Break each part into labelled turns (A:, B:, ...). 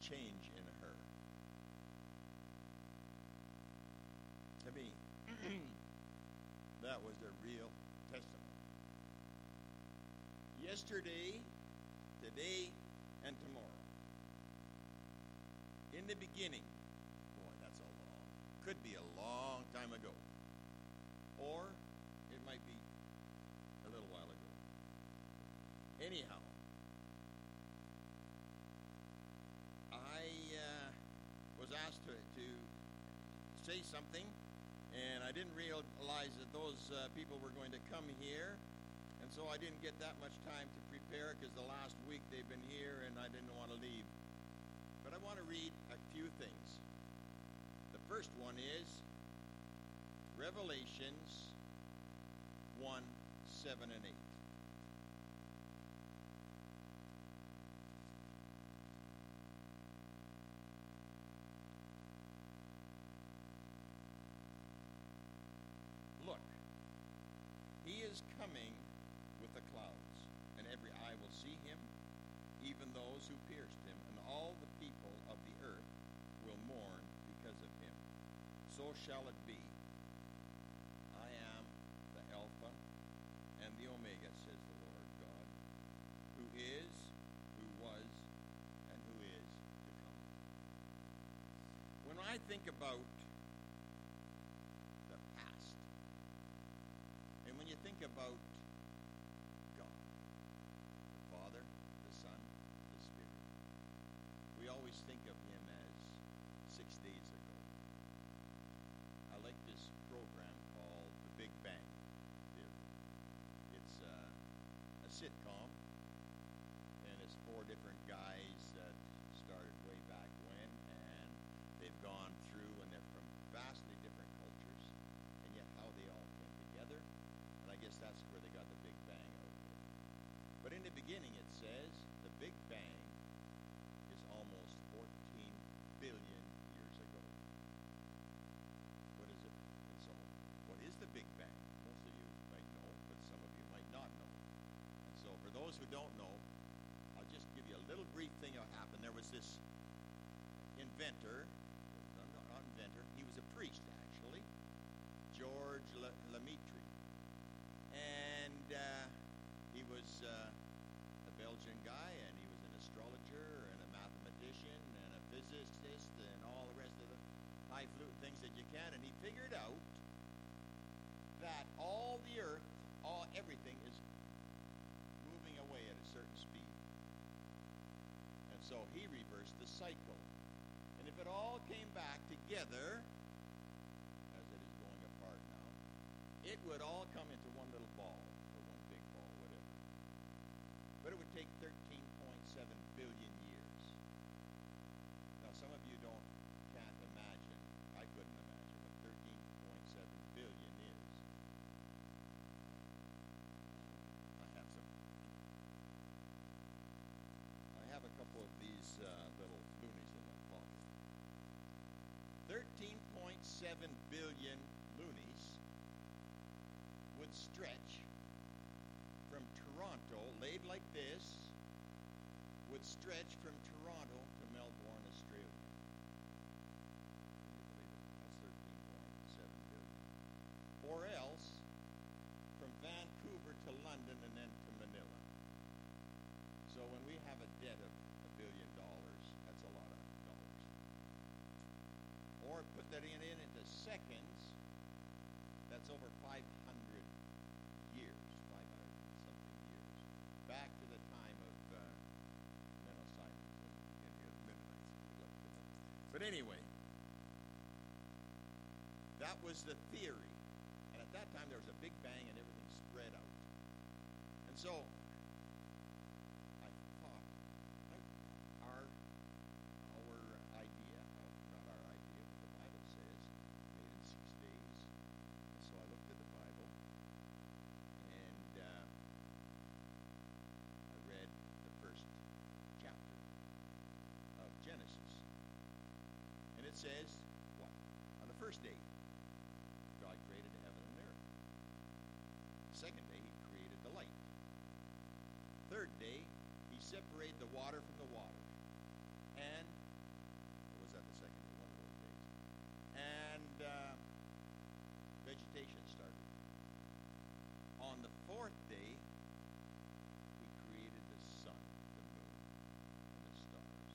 A: change in her. To me, that was a real testimony. Yesterday, today, and tomorrow. In the beginning, boy, that's could be a long time ago. Or it might be a little while ago. Anyhow, I was asked to say something, and I didn't realize that those people were going to come here, and so I didn't get that much time to prepare because the last week they've been here and I didn't want to leave. But I want to read a few things. The first one is Revelations 1, 7, and 8. Look, he is coming with the clouds, and every eye will see him, even those who pierced him, and all the people of the earth will mourn because of him. So shall it be. I am the Alpha and the Omega, says the Lord God, who is, who was, and who is to come. When I think about the past, and when you think about God, the Father, the Son, the Spirit, we always think of him as 6 days ago. I like this program called The Big Bang Theory. It's a sitcom, and it's 4 different guys that started way back when, and they've gone through, and they're from vastly different cultures, and yet how they all came together, and I guess that's where they got the Big Bang out of it. But in the beginning it says the Big Bang is almost 14 billion years ago. What is it? And so, what is the Big Bang? Most of you might know, but some of you might not know. And so, for those who don't know, I'll just give you a little brief thing that happened. There was this inventor, not inventor, he was a priest actually, George Lemaitre. And he was a Belgian guy, and he was an astrologer and a mathematician and a physicist and all the rest of the highfalutin things that you can. And he figured out that all the earth, everything is moving away at a certain speed. And so he reversed the cycle. And if it all came back together, as it is going apart now, it would all come into one little ball, or one big ball, whatever. But it would take 13.7 billion years. Now, some of you can't imagine, I couldn't imagine what 13.7 billion is. I have a couple of these little loonies in my pocket. 13.7 billion loonies would stretch from Toronto, laid like this, would stretch from Toronto to Melbourne, Australia. Can you believe it? That's 13.7 billion. Or else, from Vancouver to London and then to Manila. So when we have a debt of $1 billion, that's a lot of dollars. Or put that into seconds, that's over 500 years, 500-something years, back to the time of Mennonites. But anyway, that was the theory. And at that time, there was a big bang and everything spread out. And so, I thought, our idea, not our idea, what the Bible says, made in 6 days. And so I looked at the Bible, and I read the first chapter of Genesis. And it says, what? On the first day, God created the heaven and earth. The second day, he created the light. Third day, he separated the water from the water. And started. On the fourth day, he created the sun, the moon, and the stars,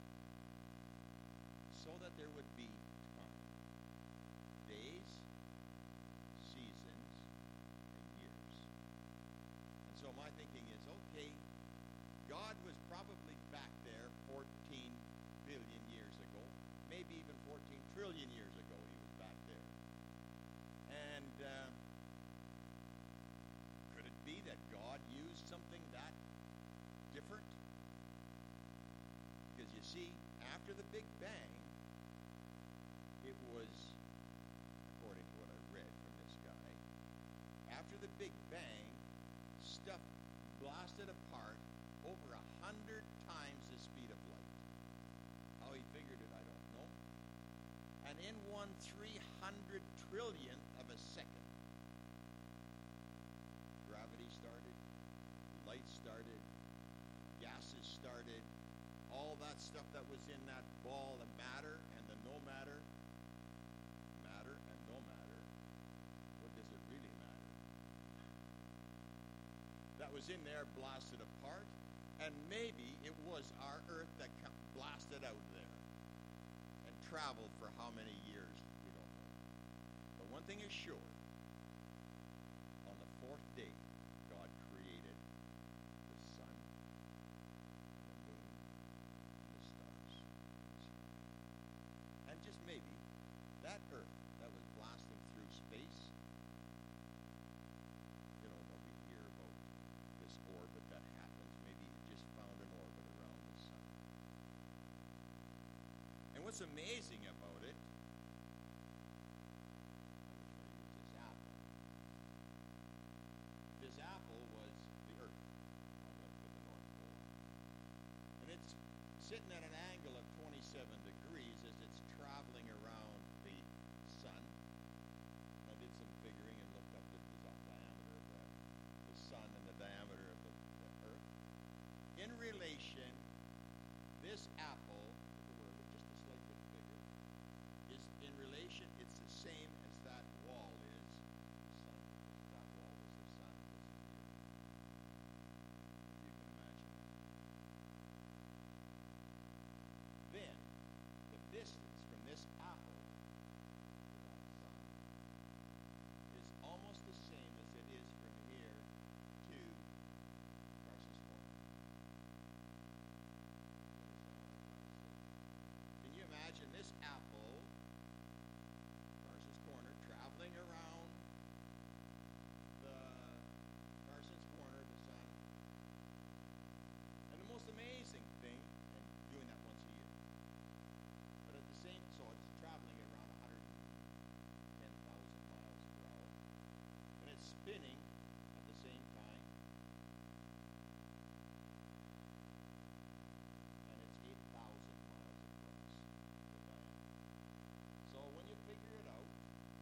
A: so that there would be time, days, seasons, and years. And so my thinking is, okay, God was probably back there 14 billion years ago, maybe even 14 trillion years ago he was back there. And could it be that God used something that different? Because you see, after the Big Bang, it was, according to what I read from this guy, after the Big Bang, stuff blasted apart over 100 times the speed of light. How he figured it, I don't know. And in 1/300 trillionth of a second, gravity started, light started, gases started, all that stuff that was in that ball, the matter and the no matter, matter and no matter, what does it really matter? That was in there blasted apart, and maybe it was our Earth that blasted out there and traveled for how many years, we don't know. But one thing is sure, on the fourth day, God created the sun, and the moon, and the stars. And just maybe, that Earth that was blasting through space, you know, what we hear about this orbit that happens, maybe it just found an orbit around the sun. And what's amazing about it, I'm just going to use this apple was the Earth. I'm going to put the North Pole on. And it's sitting at an angle of 27 degrees as it's traveling around the sun. I did some figuring and looked up the diameter of the sun and the diameter of the Earth. In relation, this apple, just a slight bit bigger, is in relation, it's the same as that wall is the sun. That wall was the sun, this is the Earth. If you can imagine that. Then, the distance from this apple to that sun is almost the same as it is from here to Carson's Corner. Can you imagine this apple, Carson's Corner, traveling around the Carson's Corner, the sun? And the most amazing thing, and doing that once a year, but at the same, so it's traveling around 110,000 miles per hour, and it's spinning at the same time, and it's 8,000 miles across the diameter. So when you figure it out,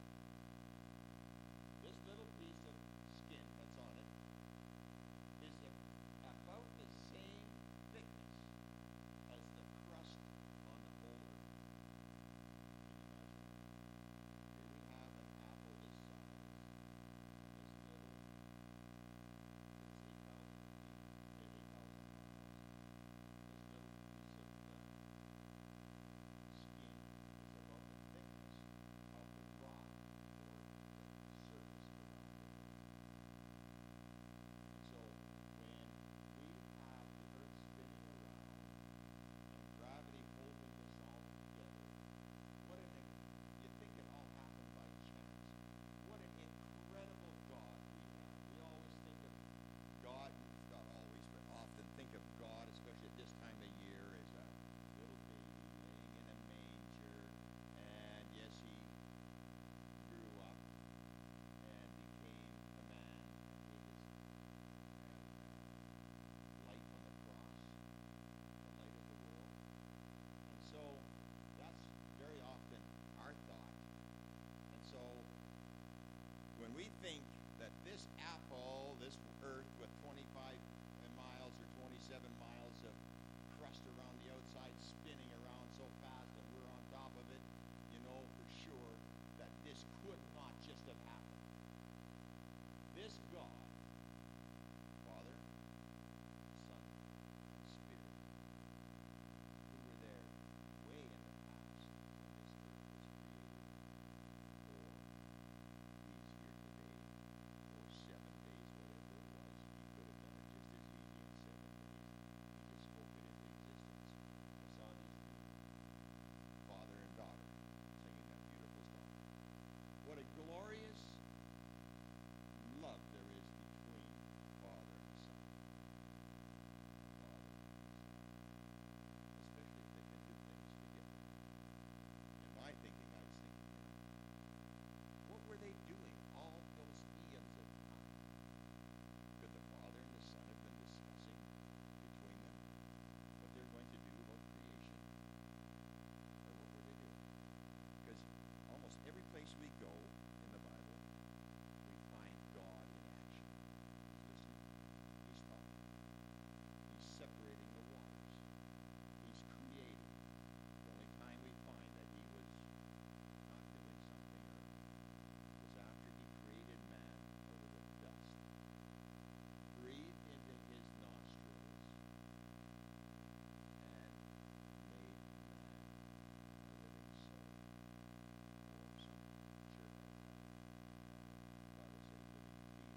A: this little piece of skin that's on it is about the same thickness as the crust on the whole Earth. Can you imagine that? Here we have an apple this size, and this little, it's 8,000 feet, 8,000 miles. This little piece of skin is about the thickness of the rock or the surface around the Earth. And so when we have the Earth spinning around and gravity holding this all together, you think it all happened by chance. What an incredible God we have. We always think of God, not always, but often think of God, especially at this time of year, as a little baby laying in a manger. And yes, he grew up and became a man and gave his life on the cross, the light of the world. And so that's very often our thought. And so when we think that this apple, this Earth with 25 miles or 27 miles of crust around the outside spinning around so fast and we're on top of it, you know for sure that this could not just have happened. this God, Father, Son, and Spirit, who were there way in the past when this earth was created, or He's here today, or 7 days, whatever it was. He could have done it just as easy in 7 days. He just spoke it into existence. I saw these two, father and daughter, singing that beautiful song. What a glorious love there is between Father and Son. Father and Son. Especially if they can do things together. In my thinking, I was thinking, what were they doing all those eons of time? Could the Father and the Son have been discussing between them what they're going to do about creation? Or what were they doing? Because almost every place we go in the Bible, we find God in action. He's listening. He's talking. He's separating the waters. He's creating. The only time we find that he was not doing something was after he created man out of the dust, breathed into his nostrils, and made man a living soul. Or some church God will say living being.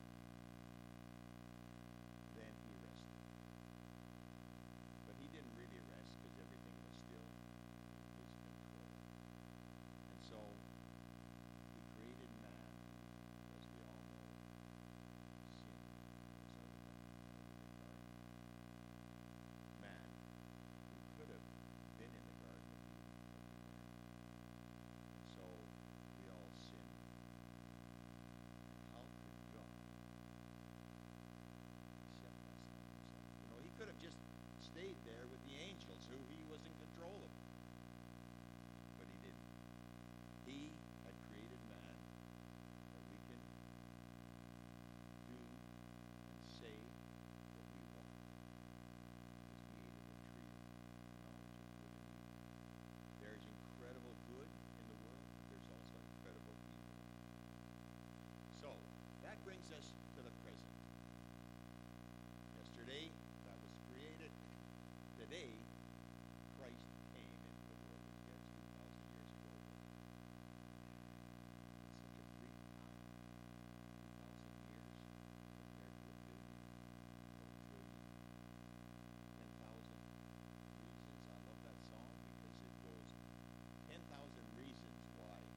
A: Then he rested. But he didn't really rest because everything was still in his control. And so he created man, who, as we all know, sinned. Was out of the garden. Man, who could have been in the Garden of Eden, but we weren't. And so we all sinned. And how could God accept us on himself? You know, he could have just stayed there with the angels who he was in control of. But he didn't. He had created man that we can do and say what we want. Because we ate of the tree of knowledge of good and evil. There is incredible good in the world, but there's also incredible evil. So, that brings us to the present. Yesterday, that was created. Today, Christ came into the world. Yes, 2,000 years ago. It's such a brief time. 2,000 years compared to a billion or a trillion. 10,000 reasons. I love that song because it goes 10,000 reasons why I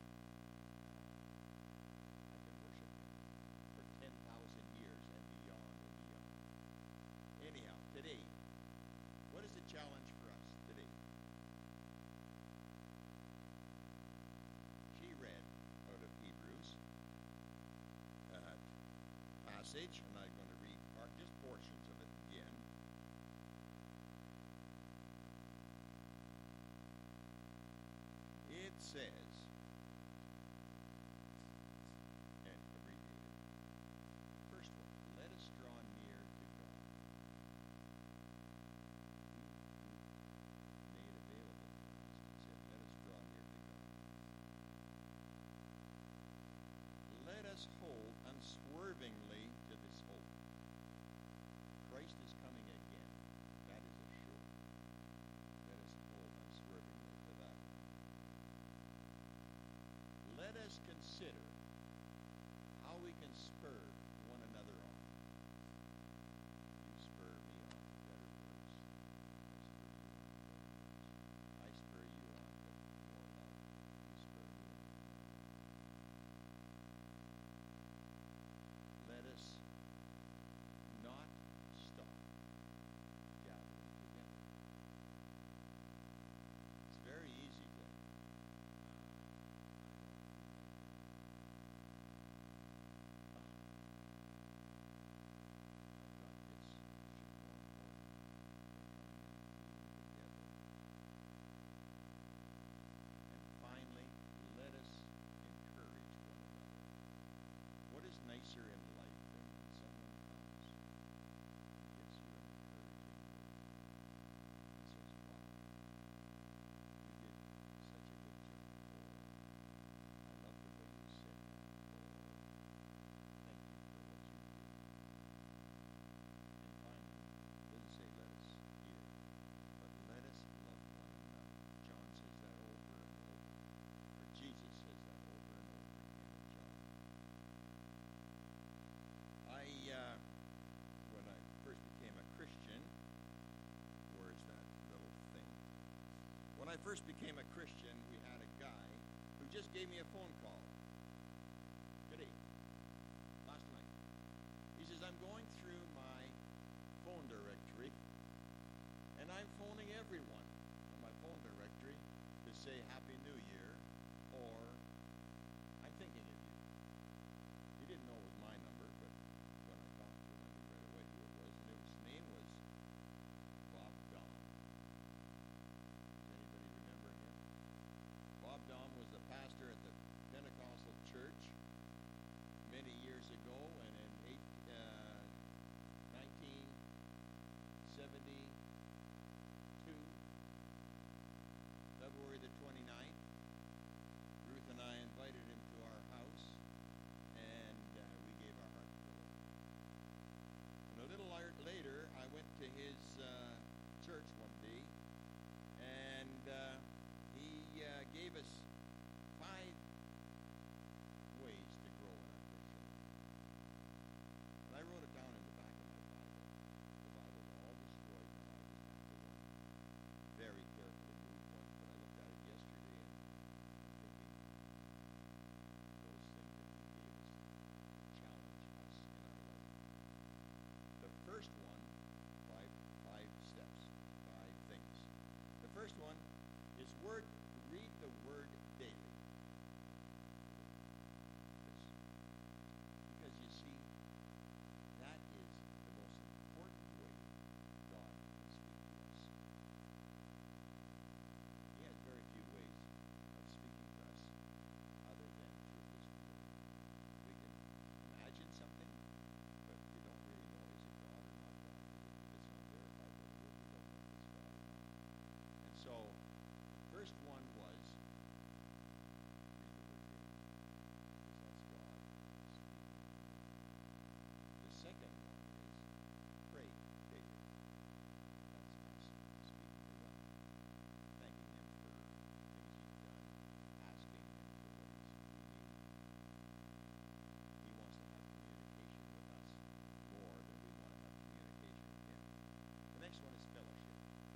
A: can worship him for 10,000 years and beyond and beyond. Anyhow, today, what is the challenge for us today? She read out of Hebrews passage, and I'm going to read just portions of it again. It says, and abbreviated, first one, let us draw near to God. He made available for us and said, let us draw near to God. Let us hold unswervingly to this hope. Christ is coming again. That is assured. Let us hold unswervingly to that. Let us consider how we can spur one another on. You spur me on to better works. I spur you on to better works. I spur you on to more love. You spur me on to more love. Let us not stop gathering together. It's very easy to nicer in life than when someone comes and gives you an encouraging word and says, wow, you did such a good job, or I love the way you said that, or thank you for what you When I first became a Christian, we had a guy who just gave me a phone call. Today, last night. He says, I'm going through my phone directory, and I'm phoning everyone on my phone directory to say Happy New Year, or I'm thinking of you. He didn't know it was my number, but when I talked to him, I knew right away who it was, and his name was Bob Dom. Does anybody remember him? Bob Dom was a pastor at the Pentecostal church many years ago, and in 1972, February the 29th, Ruth and I invited him to our house, and we gave our heart to the Lord. And a little later, I went to his church one day, and he gave us 5 ways to grow in our Christian life. And I wrote it down in the back of my Bible. The Bible was all destroyed now. I just have to very carefully move one, but I looked at it yesterday, and I'm thinking those things that he gave us challenge us in our life. The first one, five steps, 5 things. The first one is read the Word daily. Because you see, that is the most important way God can speak to us. He has very few ways of speaking to us other than through His Word. We can imagine something, but we don't really know, is it God or not God? If it's not verified by the Word, we don't know if it's God or not. And so, first one was read the Word daily, because that's God speaking. The second one is pray daily. That's us speaking to God, thanking Him for things He's done, asking Him for what He's doing. He wants to have communication with us more than we want to have communication with Him. The next one is fellowship.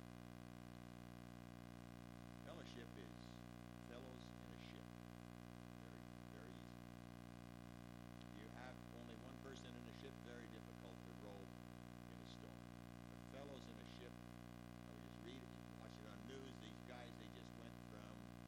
A: Fellowship is fellows in a ship. Very, very easy. If you have only one person in a ship, very difficult to row in a storm. But fellows in a ship, I would just read it, you can watch it on news. These guys, they just went from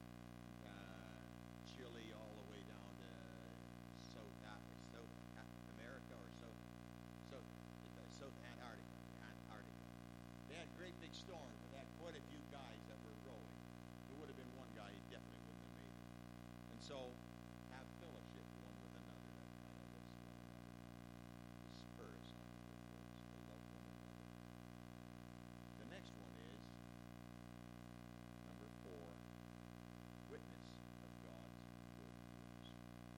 A: Chile all the way down to South America, or South Antarctica. They had great big storms, but they had quite a few guys that were rowing. There would have been one guy, he definitely wouldn't have made it. And so, have fellowship one with another. That kind of lifts one another up. To spur us on to good works, to love one another. The next one is, number 4, witness of God's good works.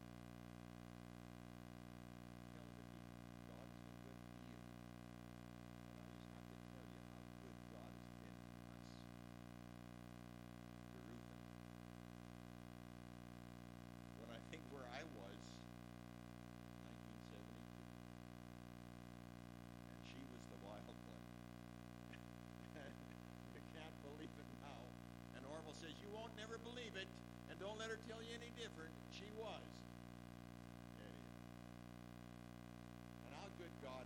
A: Tell other people, God has been good to you. And I just have to tell you how good God has been to us. To Ruth. When I think where I was, 1972, and she was the wild one. And you can't believe it now. And Orville says, you won't never believe it, and don't let her tell you any different. She was. Anyhow. And how good God.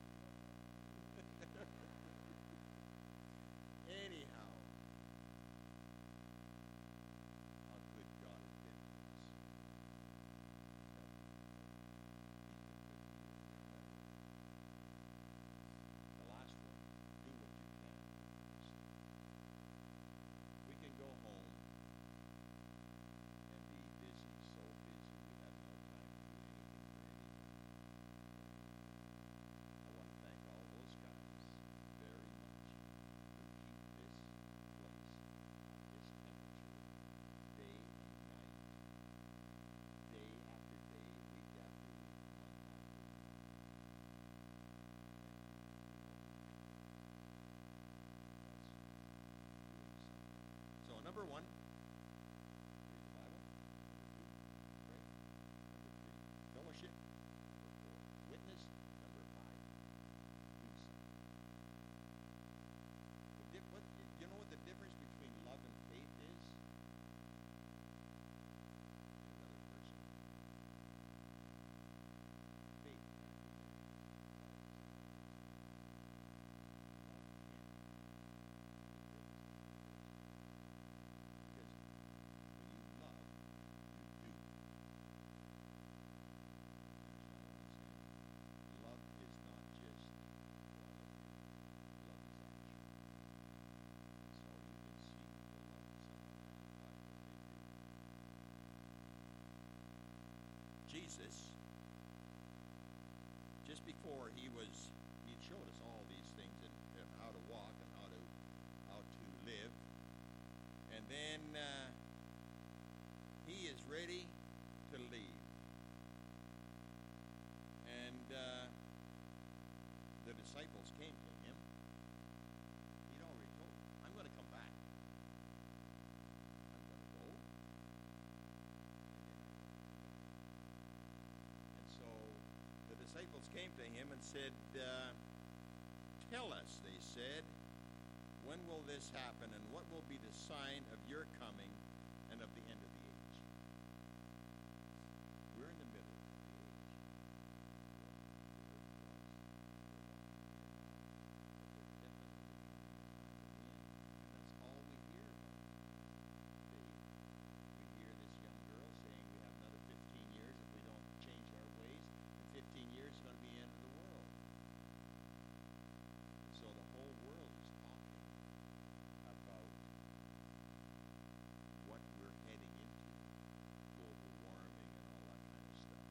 A: Anyhow. How good God has been to us. The last one, do what you can for Christ. We can go home and be busy, so busy we have no time to do anything for anyone. I want to thank all those guys very much who keep this place at this temperature day and night, day after day, week after week, month after month. So number 1, read the Bible. Number 2, pray. Number 3, fellowship. Number 4, witness. Number 5, do something. You know what the difference between love and faith Jesus, just before he showed us all these things and how to walk and how to live. And then he is ready to leave. And the disciples came to him. He'd already told them, I'm going to come back. I'm going to go. And so the disciples came to him and said, tell us, they said, when will this happen, and what will be the sign of your coming and of the end of the age? We're in the middle of the age. And that's all we hear about. We hear this young girl saying we have another 15 years if we don't change our ways. In 15 years it's going to be the end of the world. And so the whole world is talking about what we're heading into, global warming and all that kind of stuff.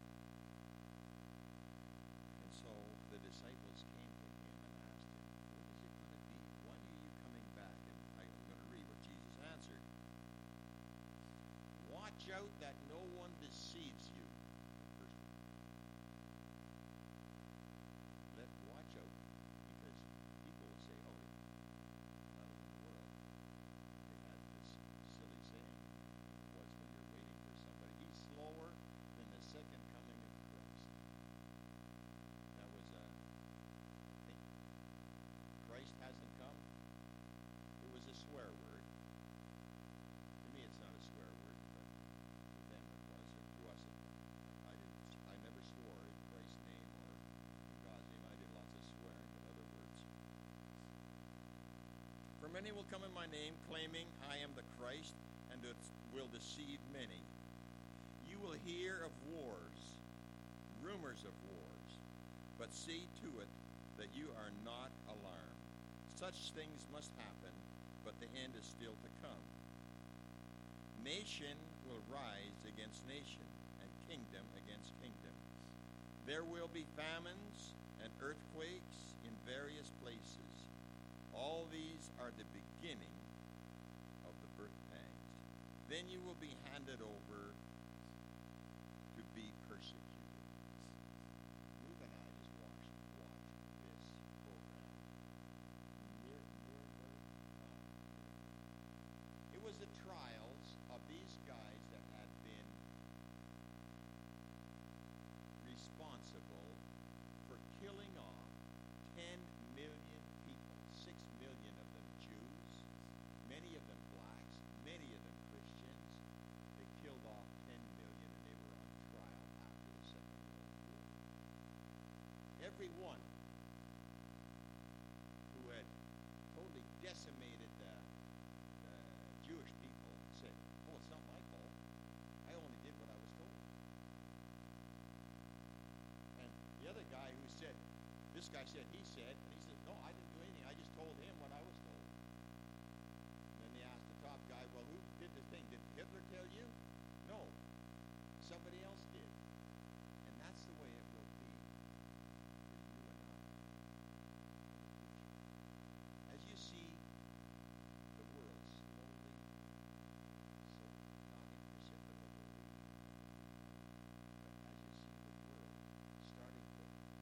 A: And so the disciples came to him and asked him, what is it going to be? When are you coming back? And I'm going to read what Jesus answered. Watch out that no one deceives you. Watch out, because people will say, oh, I'm out in the world. They had this silly saying, it was when you're waiting for somebody. He's slower than the second coming of Christ. That was, I think, Christ hasn't come. It was a swear word. To me, it's not a swear word, but to them it was, or to us it was. I never swore in Christ's name or in God's name. I did lots of swearing, but other words. For many will come in my name, claiming I am the Christ, and will deceive many. You will hear of wars, rumors of wars, but see to it that you are not alarmed. Such things must happen, but the end is still to come. Nation will rise against nation, and kingdom against kingdom. There will be famines and earthquakes in various places. All these are the beginning of the birth pangs. Then you will be handed over to be persecuted. Ruth and I just watched this program. It was the trials of these guys that had been responsible for killing off 10 million people, 6 million of them Jews, many of them blacks, many of them Christians. They killed off 10 million, and they were on trial after the Second World War. Every one who had totally decimated the Jewish people said, oh, it's not my fault. I only did what I was told. And the other guy who said, this guy said, he said, and he said, no, I didn't do anything. I just told him what I was told. And then they asked the top guy, well, who did the thing? Did Hitler tell you? No. Somebody else did. And that's the way it will be for you and I in the future. As you see the world slowly, so not imperceptibly, but as you see the world starting to point to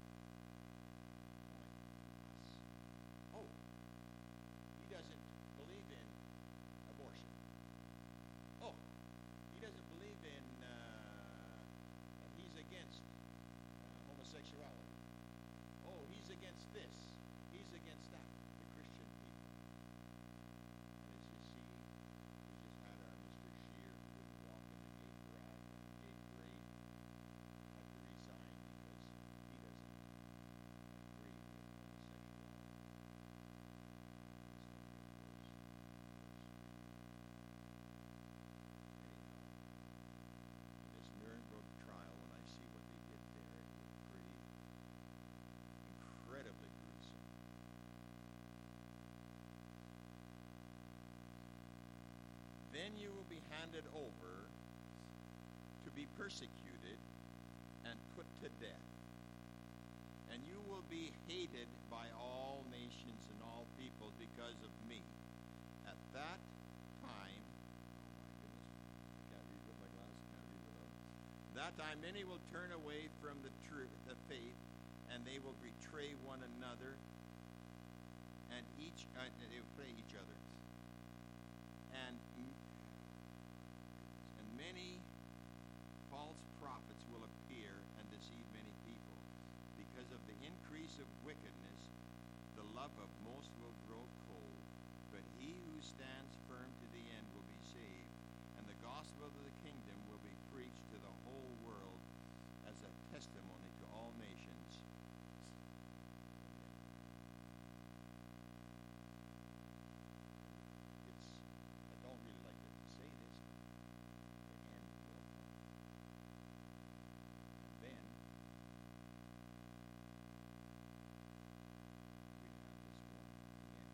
A: us. Oh, he doesn't believe in abortion. Oh, he doesn't believe in, and he's against homosexuality. Oh, he's against this. He's against that. The Christian people. And as you see, we just had our Mr. Scheer who wouldn't walk in the gay parade. Had to resign because he doesn't agree with homosexuality. It's going to be worse for you. Anyhow, in this Nuremberg trial, when I see what they did there, it was pretty incredibly gruesome. Then you will be handed over to be persecuted and put to death. And you will be hated by all nations and all peoples because of me. At that time, oh my goodness, I can't read with my glasses, can't read without it. That time many will turn away from the faith, and they will betray one another, and they will betray each other. And many false prophets will appear and deceive many people. Because of the increase of wickedness, the love of most will grow cold. But he who stands firm to the end will be saved. And the gospel of the kingdom will be preached to the whole world as a testimony to all nations. I don't really like to say this, but the end will come. And then we have this one at the end.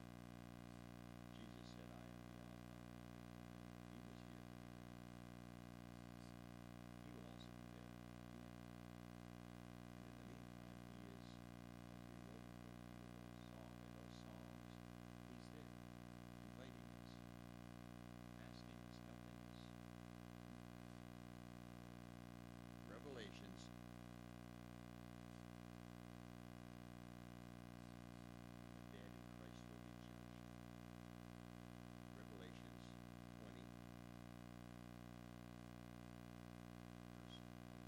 A: Jesus said, I am the Alpha and the Omega. He was here for the beginning. He will also be there at the end. And in the meantime, he is, as we wrote in those psalms, he's there, inviting us, asking us, helping us. Revelations. The dead in Christ will be judged. Revelations 20, verse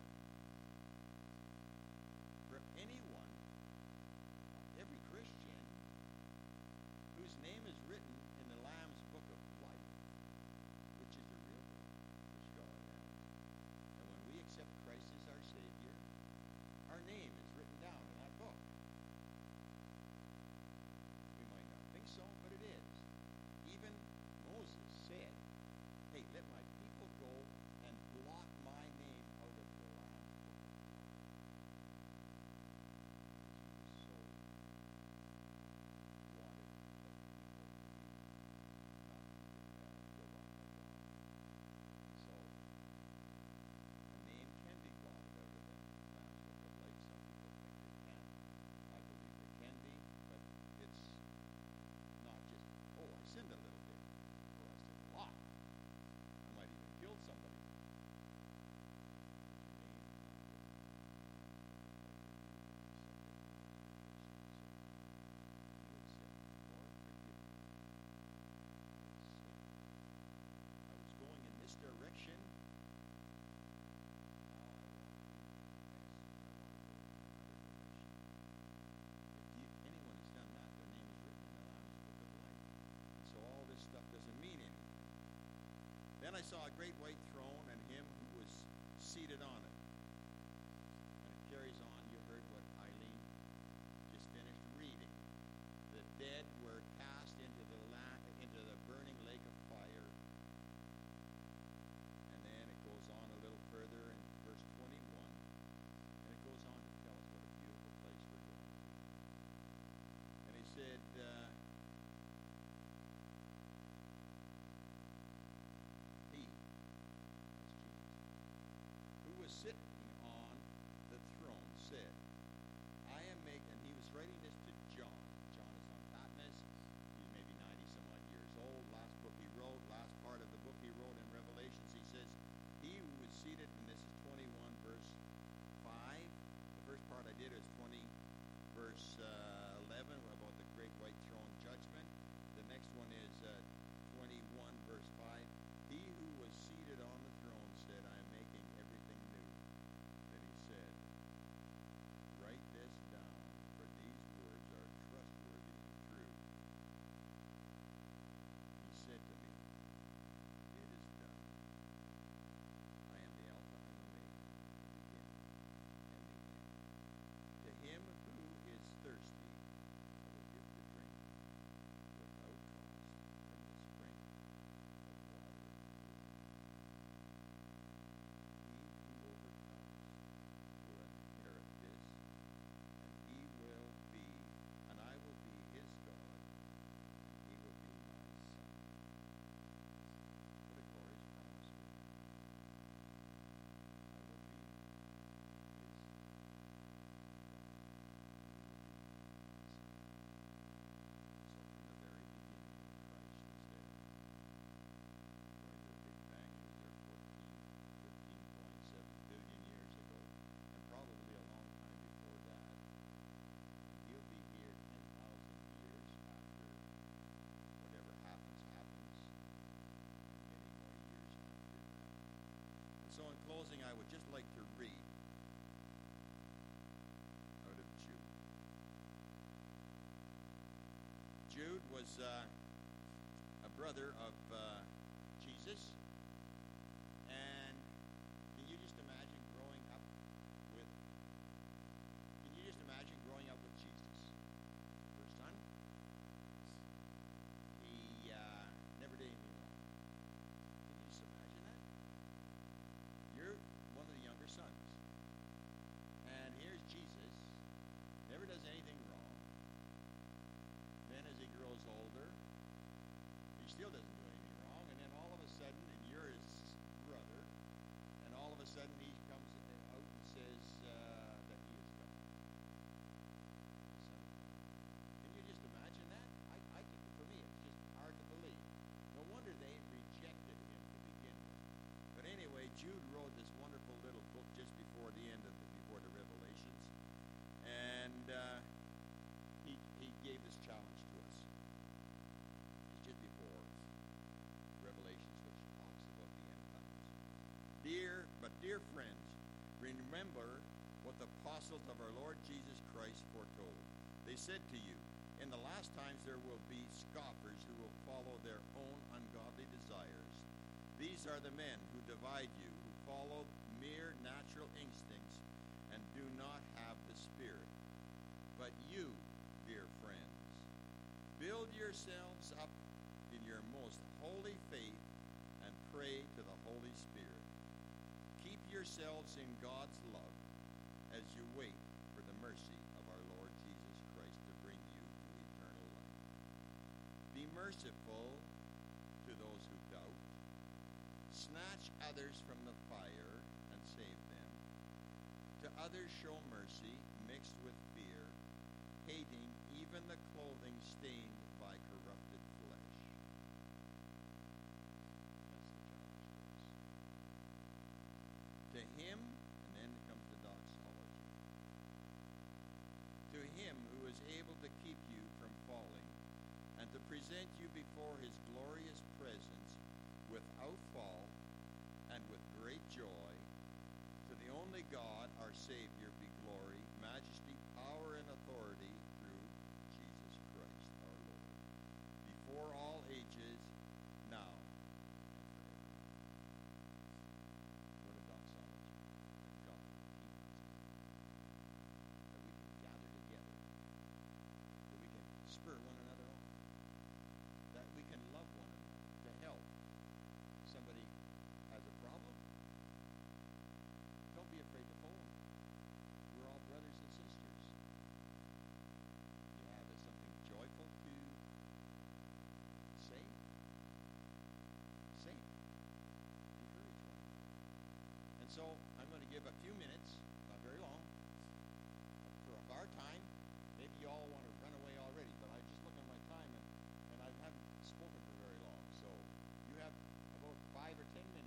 A: 11. For anyone, every Christian, whose name is written in the Lamb's book of life, which is the real book, the Scarlet Lamb. And when we accept Christ as our Savior, our name is written down in that book. We might not think so, but it is. Even Moses said, hey, let my people go and blot my name out of the Lamb's book of life. Because he was so wanted of people to be not filled up by God. And so a name can be blotted out of the Lamb's book of life. Some people think they can. I believe they can be, but it's not just, oh, I sinned a little bit. Oh, I sinned a lot. I might even killed somebody. But your name is not written in the Lamb's book of life. You accept or forgive me. I was going in this direction. Now I want to go in another direction. If anyone has done that, their name is written in the Lamb's book of life. And so all this stuff doesn't mean anything. Then I saw a great white throne and him who was seated on it. And it carries on. You heard what Eileen just finished reading. The dead were cast into the burning lake of fire. And then it goes on a little further in verse 21. And it goes on to tell us what a beautiful place we're going to. And he said, he, that's Jesus, who was sitting on the throne said, I am making, and he was writing this to John. John is on Patmos. He's maybe 90 some odd years old. Last book he wrote, last part of the book he wrote in Revelations, he says, he who was seated, and this is 21 verse 5. The first part I did is 20 verse 11 about the great white throne judgment. The next one is 21 verse 5. He who was seated on the throne said, I am making everything new. Then he said, write this down, for these words are trustworthy and true. He said to me, it is done. I am the Alpha and Omega, the beginning and the end. To him who is thirsty, I will give to drink without cost from the spring of So in closing, I would just like to read out of Jude. Jude was a brother of Jesus, and can you just imagine growing up with Jesus? First son, he never did anything wrong. Can you just imagine that? You're one of the younger sons, and here's Jesus, never does anything wrong. Then as he grows older, he still doesn't do anything wrong, and then all of a sudden, and you're his brother, and all of a sudden he comes out and says that he is God. So, can you just imagine that? I think for me it's just hard to believe. No wonder they rejected him to begin with. But anyway, Jude wrote this wonderful little book just before the end of before the Revelations, and he gave this challenge to us. It's just before Revelations, which talks about the end times. Dear friends, remember what the apostles of our Lord Jesus Christ foretold. They said to you, in the last times there will be scoffers who will follow their own ungodly desires. These are the men who divide you, who follow mere natural instincts and do not have the Spirit. But you, dear friends, build yourselves up in your most holy faith and pray to the Holy Spirit. Keep yourselves in God's love as you wait for the mercy of our Lord Jesus Christ to bring you to eternal life. Be merciful to those who doubt. Snatch others from the fire and save them. To others show mercy mixed with fear, hating even the clothing stained by corrupted flesh. That's the challenge to us. To him, and then comes the doxology. To him who is able to keep you from falling, and to present you before his glorious presence without fall and with great joy, to the only God, our Savior, be glory, majesty, power, and authority through Jesus Christ our Lord, before all ages, now and forever. What a doxology. That God will keep us, that we can gather together, that we can spur one another on, that we can love one another, to help. Somebody has a problem, don't be afraid to phone. We're all brothers and sisters. You have something joyful to say? Say it. Encourage one another. And so I'm going to give a few minutes, not very long, of our time. Maybe you all want to run away already, but I just look at my time and I haven't spoken for very long. So you have about 5 or 10 minutes.